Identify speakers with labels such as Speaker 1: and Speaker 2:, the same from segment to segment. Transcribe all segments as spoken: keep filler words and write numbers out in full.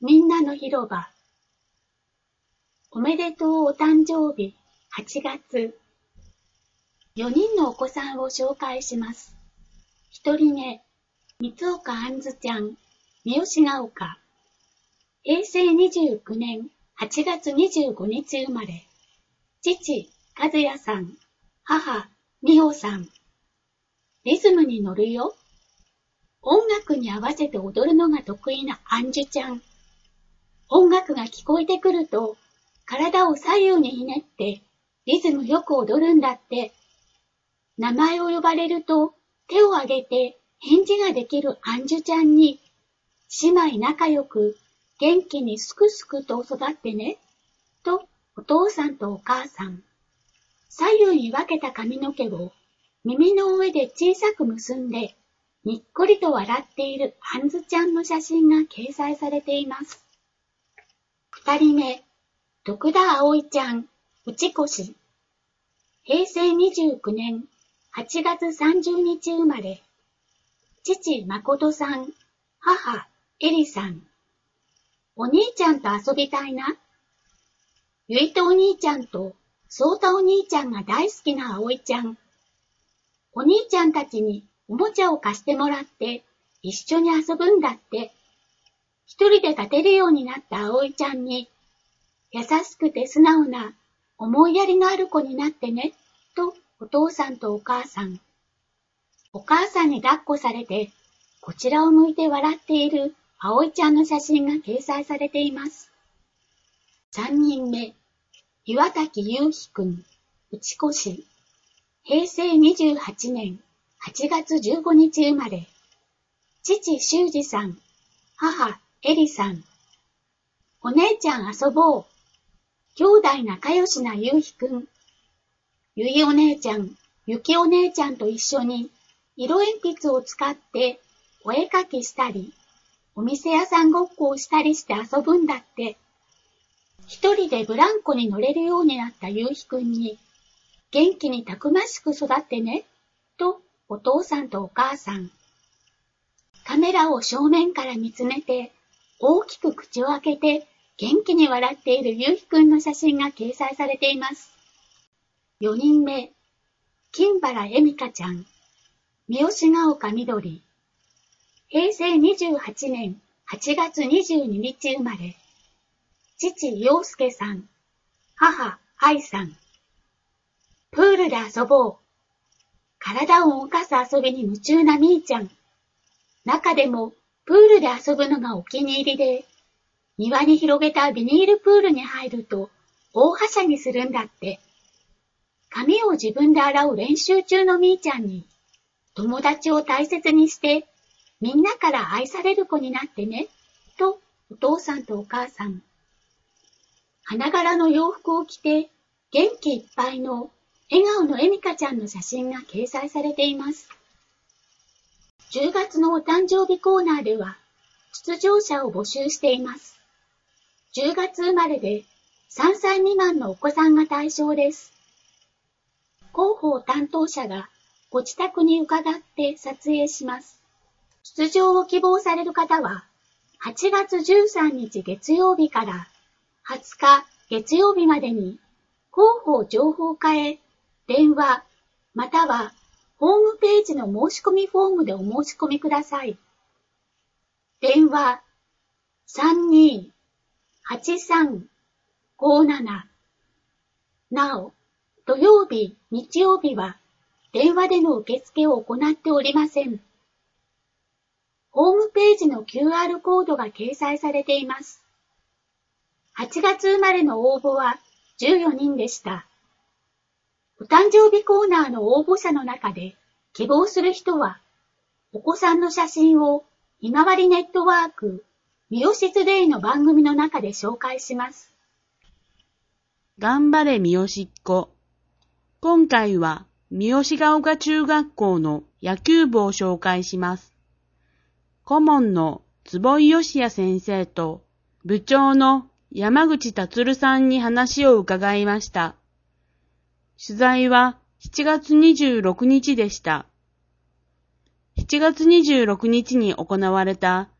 Speaker 1: みんなの広場。おめでとうお誕生日はちがつ。よにんのお子さんを紹介します。ひとりめ、三岡あんずちゃん、三好が丘。へいせいにじゅうきゅうねんはちがつにじゅうごにち生まれ。父、和也さん、母、美穂さん。リズムに乗るよ。音楽に合わせて踊るのが得意なあんじゅちゃん。音楽が聞こえてくると、体を左右にひねってリズムよく踊るんだって。名前を呼ばれると手を挙げて返事ができるあんじゅちゃんに、姉妹仲良く元気にすくすくと育ってね、とお父さんとお母さん。左右に分けた髪の毛を耳の上で小さく結んで、にっこりと笑っているあんずちゃんの写真が掲載されています。二人目、徳田葵ちゃん、内越。へいせいにじゅうきゅうねんはちがつさんじゅうにち生まれ。父、誠さん、母、えりさん。お兄ちゃんと遊びたいな。ゆいとお兄ちゃんとそうたお兄ちゃんが大好きな葵ちゃん。お兄ちゃんたちにおもちゃを貸してもらって一緒に遊ぶんだって。一人で立てるようになった葵ちゃんに、優しくて素直な思いやりのある子になってね、とお父さんとお母さん。お母さんに抱っこされて、こちらを向いて笑っている葵ちゃんの写真が掲載されています。三人目、岩滝優希くん、内越。へいせいにじゅうはちねんはちがつじゅうごにち生まれ。父、修二さん、母、えりさん。お姉ちゃん遊ぼう。兄弟仲良しなゆうひくん。ゆいお姉ちゃん、ゆきお姉ちゃんと一緒に色鉛筆を使ってお絵かきしたり、お店屋さんごっこをしたりして遊ぶんだって。一人でブランコに乗れるようになったゆうひくんに、元気にたくましく育ってね、とお父さんとお母さん。カメラを正面から見つめて、大きく口を開けて元気に笑っているゆうひくんの写真が掲載されています。よにんめ、金原恵美香ちゃん、三好が丘みどり。へいせいにじゅうはちねんはちがつにじゅうににち生まれ。父、陽介さん、母、愛さん。プールで遊ぼう。体を動かす遊びに夢中なみーちゃん。中でもプールで遊ぶのがお気に入りで、庭に広げたビニールプールに入ると大はしゃぎするんだって。髪を自分で洗う練習中のみーちゃんに、友達を大切にしてみんなから愛される子になってね、とお父さんとお母さん。花柄の洋服を着て元気いっぱいの笑顔のえみかちゃんの写真が掲載されています。じゅうがつのお誕生日コーナーでは出場者を募集しています。じゅうがつ生まれでさんさい未満のお子さんが対象です。広報担当者がご自宅に伺って撮影します。出場を希望される方ははちがつじゅうさんにち月曜日からはつか月曜日までに広報情報課へ電話またはホームページの申し込みフォームでお申し込みください。電話 さんにーはちさんごーなな。なお、土曜日、日曜日は電話での受付を行っておりません。ホームページの キューアール コードが掲載されています。はちがつ生まれの応募はじゅうよにんでした。お誕生日コーナーの応募者の中で希望する人は、お子さんの写真をひまわりネットワーク三好トゥデイの番組の中で紹介します。
Speaker 2: 頑張れ三好っ子。今回は三好が丘中学校の野球部を紹介します。顧問の坪井義也先生と部長の山口達さんに話を伺いました。取材はしちがつにじゅうろくにちでした。しちがつにじゅうろくにちに行われた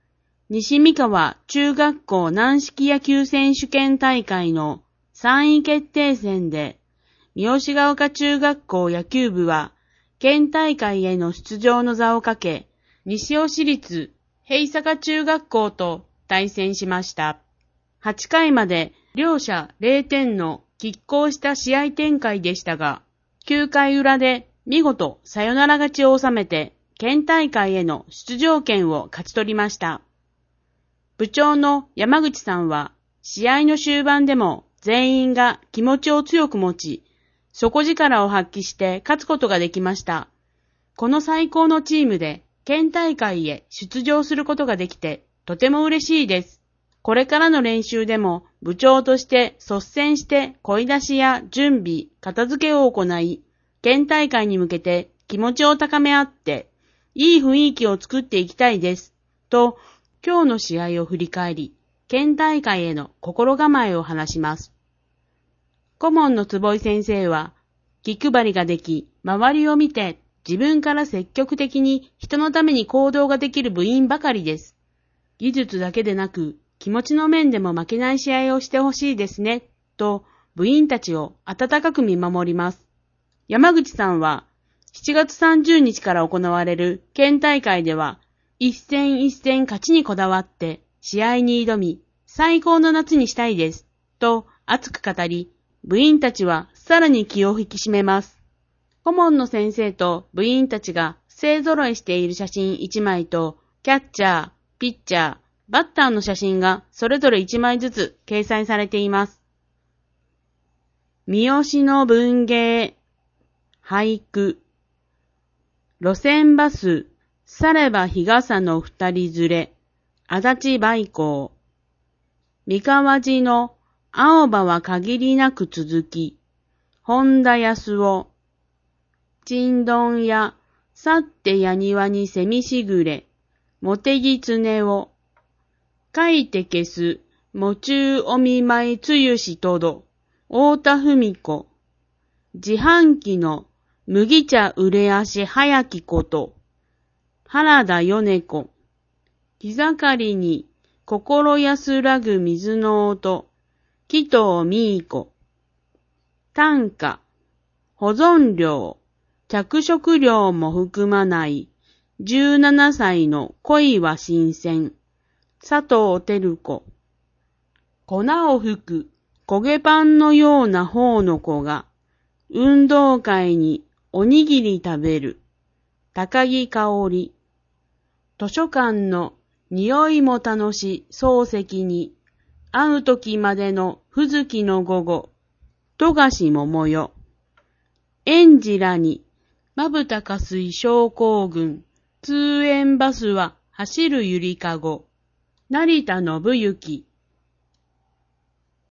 Speaker 2: 西三河中学校軟式野球選手権大会のさんい決定戦で、三好ヶ丘中学校野球部は、県大会への出場の座をかけ、西尾市立平坂中学校と対戦しました。はちかいまで両者ぜろてんの拮抗した試合展開でしたが、きゅうかい裏で見事サヨナラ勝ちを収めて、県大会への出場権を勝ち取りました。部長の山口さんは、試合の終盤でも全員が気持ちを強く持ち、底力を発揮して勝つことができました。この最高のチームで県大会へ出場することができてとても嬉しいです。これからの練習でも部長として率先して声出しや準備、片付けを行い、県大会に向けて気持ちを高め合って、いい雰囲気を作っていきたいです。と、今日の試合を振り返り、県大会への心構えを話します。顧問の坪井先生は、気配りができ、周りを見て、自分から積極的に人のために行動ができる部員ばかりです。技術だけでなく、気持ちの面でも負けない試合をしてほしいですね、と部員たちを温かく見守ります。山口さんは、しちがつさんじゅうにちから行われる県大会では、一戦一戦勝ちにこだわって試合に挑み、最高の夏にしたいです、と熱く語り、部員たちはさらに気を引き締めます。顧問の先生と部員たちが勢揃いしている写真いちまいと、キャッチャー、ピッチャー、バッターの写真がそれぞれいちまいずつ掲載されています。三好の文芸、俳句。路線バス、されば日傘の二人連れ、足立梅光。三河路の青葉は限りなく続き、本田康夫。ちんどんや、去ってや庭にせみしぐれ、もてぎつねを。書いて消す、もちゅうお見舞いつゆしとど、太田文子。自販機の麦茶売れ足早きこと、原田米子。日盛りに心安らぐ水の音、紀藤美衣子。単価、保存料、着色料も含まないじゅうななさいの恋は新鮮、佐藤輝子。粉を吹く焦げパンのような方の子が運動会におにぎり食べる、高木香織。図書館の匂いも楽し漱石に会う時までのふずきの午後、富樫桃代。園児らにまぶたかすい症候群、通園バスは走るゆりかご、成田信之。